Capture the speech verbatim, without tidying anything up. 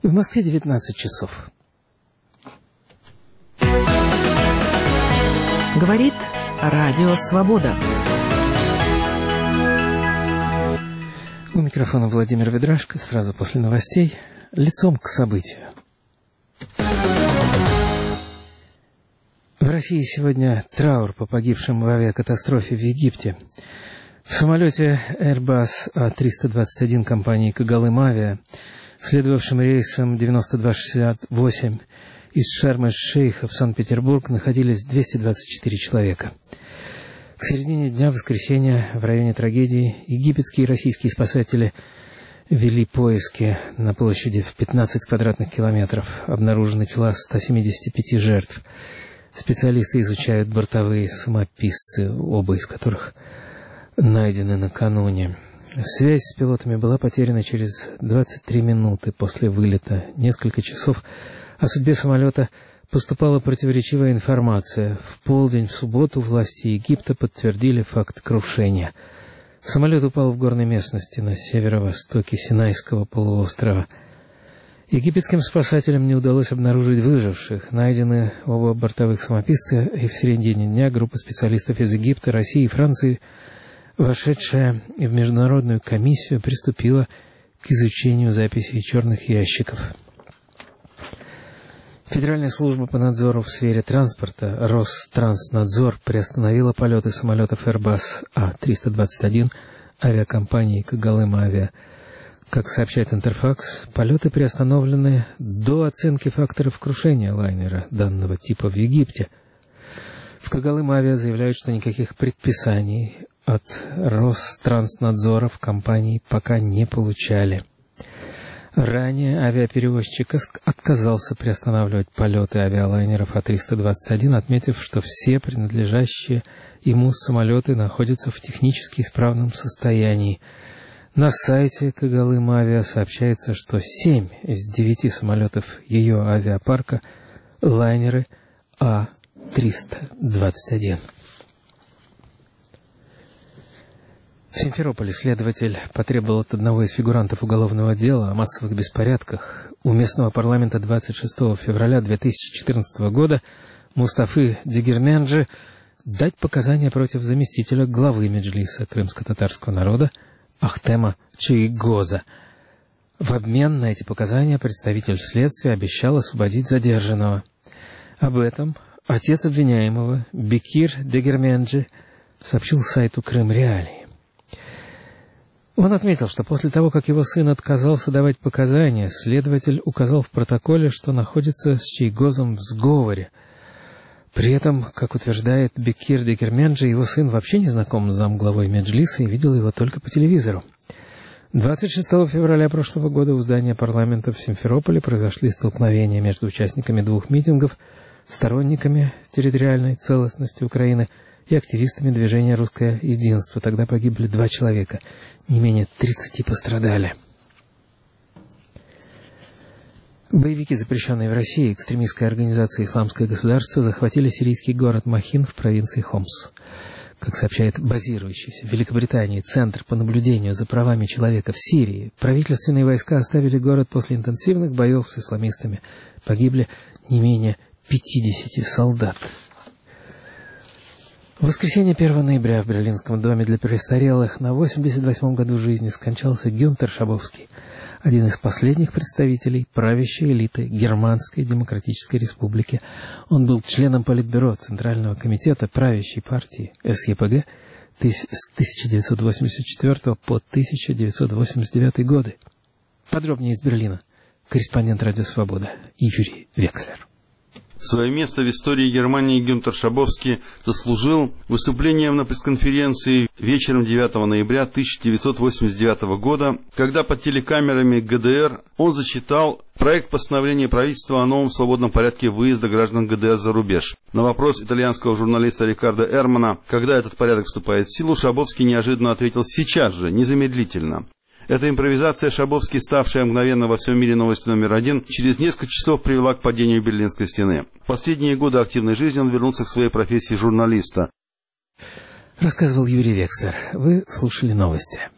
В Москве девятнадцать часов. Говорит Радио Свобода. У микрофона Владимир Ведрашко. Сразу после новостей. Лицом к событию. В России сегодня траур по погибшим в авиакатастрофе в Египте. В самолете Airbus А триста двадцать один компании «Когалым Авиа», следовавшим рейсом девяносто два шестьдесят восемь из Шарм-эль-Шейха в Санкт-Петербург, находились двести двадцать четыре человека. К середине дня воскресенья в районе трагедии египетские и российские спасатели вели поиски на площади в пятнадцать квадратных километров. Обнаружены тела ста семидесяти пяти жертв. Специалисты изучают бортовые самописцы, оба из которых найдены накануне. Связь с пилотами была потеряна через двадцать три минуты после вылета. Несколько часов о судьбе самолета поступала противоречивая информация. В полдень в субботу власти Египта подтвердили факт крушения. Самолет упал в горной местности на северо-востоке Синайского полуострова. Египетским спасателям не удалось обнаружить выживших. Найдены оба бортовых самописца, и в середине дня группа специалистов из Египта, России и Франции, вошедшая в международную комиссию, приступила к изучению записей черных ящиков. Федеральная служба по надзору в сфере транспорта Ространснадзор приостановила полеты самолетов Airbus А триста двадцать один авиакомпании «Когалым Авиа». Как сообщает Интерфакс, полеты приостановлены до оценки факторов крушения лайнера данного типа в Египте. В «Когалым Авиа» заявляют, что никаких предписаний от Ространснадзора в компании пока не получали. Ранее авиаперевозчик отказался приостанавливать полеты авиалайнеров А триста двадцать один, отметив, что все принадлежащие ему самолеты находятся в технически исправном состоянии. На сайте «Когалым Авиа» сообщается, что семь из девяти самолетов ее авиапарка – лайнеры А триста двадцать один. В Симферополе следователь потребовал от одного из фигурантов уголовного дела о массовых беспорядках у местного парламента двадцать шестого февраля две тысячи четырнадцатого года Мустафы Дегерменджи дать показания против заместителя главы Меджлиса крымско-татарского народа Ахтема Чаигоза. В обмен на эти показания представитель следствия обещал освободить задержанного. Об этом отец обвиняемого Бекир Дегерменджи сообщил сайту Крым Реалии. Он отметил, что после того, как его сын отказался давать показания, следователь указал в протоколе, что находится с Чаигозом в сговоре. При этом, как утверждает Бекир Дегерменджи, его сын вообще не знаком с замглавой Меджлиса и видел его только по телевизору. двадцать шестого февраля прошлого года у здания парламента в Симферополе произошли столкновения между участниками двух митингов, сторонниками территориальной целостности Украины и активистами движения «Русское единство». Тогда погибли два человека, не менее тридцати пострадали. Боевики, запрещенные в России экстремистской организацией «Исламское государство», захватили сирийский город Махин в провинции Хомс. Как сообщает базирующийся в Великобритании Центр по наблюдению за правами человека в Сирии, правительственные войска оставили город после интенсивных боев с исламистами. Погибли не менее пятидесяти солдат. В воскресенье первого ноября в Берлинском доме для престарелых на восемьдесят восьмом году жизни скончался Гюнтер Шабовский, один из последних представителей правящей элиты Германской Демократической Республики. Он был членом Политбюро Центрального комитета правящей партии эс е пэ гэ с тысяча девятьсот восемьдесят четвёртого по тысяча девятьсот восемьдесят девятый годы. Подробнее из Берлина. Корреспондент Радио Свобода Юрий Векслер. Свое место в истории Германии Гюнтер Шабовский заслужил выступлением на пресс-конференции вечером девятого ноября тысяча девятьсот восемьдесят девятого года, когда под телекамерами гэ дэ эр он зачитал проект постановления правительства о новом свободном порядке выезда граждан гэ дэ эр за рубеж. На вопрос итальянского журналиста Рикардо Эрмана, когда этот порядок вступает в силу, Шабовский неожиданно ответил: «Сейчас же, незамедлительно». Эта импровизация Шабовский, ставшая мгновенно во всем мире новостью номер один, через несколько часов привела к падению Берлинской стены. В последние годы активной жизни он вернулся к своей профессии журналиста. Рассказывал Юрий Векслер. Вы слушали новости.